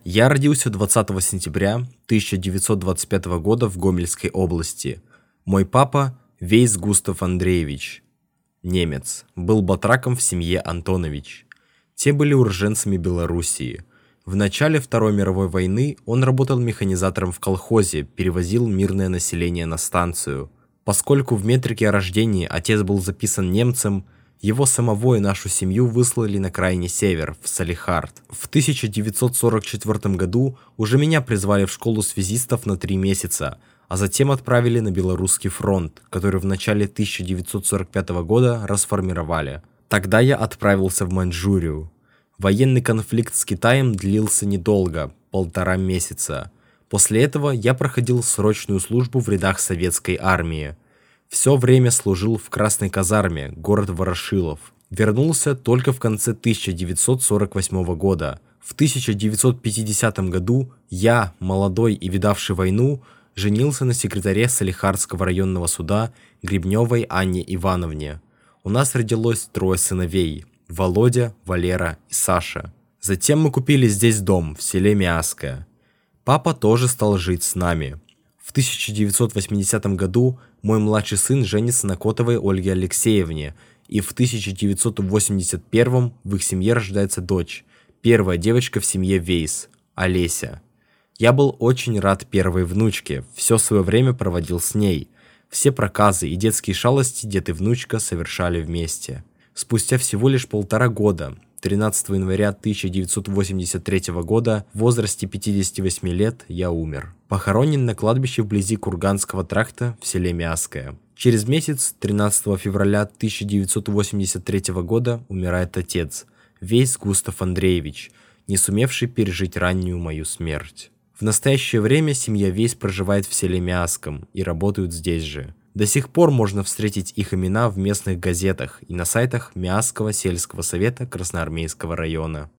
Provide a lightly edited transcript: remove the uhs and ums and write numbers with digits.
Я родился 20 сентября 1925 года в Гомельской области. Мой папа Вейс Густав Андреевич, немец, был батраком в семье Антонович. Те были уроженцами Белоруссии. В начале Второй мировой войны он работал механизатором в колхозе, перевозил мирное население на станцию. Поскольку в метрике о рождении отец был записан немцем, его самого и нашу семью выслали на крайний север, в Салехард. В 1944 году уже меня призвали в школу связистов на 3 месяца, а затем отправили на Белорусский фронт, который в начале 1945 года расформировали. Тогда я отправился в Маньчжурию. Военный конфликт с Китаем длился недолго, 1,5 месяца. После этого я проходил срочную службу в рядах советской армии. Все время служил в Красной казарме, город Ворошилов. Вернулся только в конце 1948 года. В 1950 году я, молодой и видавший войну, женился на секретаре Салехардского районного суда Гребневой Анне Ивановне. У нас родилось 3 сыновей – Володя, Валера и Саша. Затем мы купили здесь дом в селе Миасское. Папа тоже стал жить с нами. В 1980 году мой младший сын женится на Котовой Ольге Алексеевне, и в 1981 в их семье рождается дочь, первая девочка в семье Вейс, Олеся. Я был очень рад первой внучке, все свое время проводил с ней. Все проказы и детские шалости дед и внучка совершали вместе. Спустя всего лишь 1,5 года, 13 января 1983 года, в возрасте 58 лет, я умер. Похоронен на кладбище вблизи Курганского тракта в селе Миасское. Через месяц, 13 февраля 1983 года, умирает отец, Вейс Густав Андреевич, не сумевший пережить раннюю мою смерть. В настоящее время семья Вейс проживает в селе Миасском и работают здесь же. До сих пор можно встретить их имена в местных газетах и на сайтах Миасского сельского совета Красноармейского района.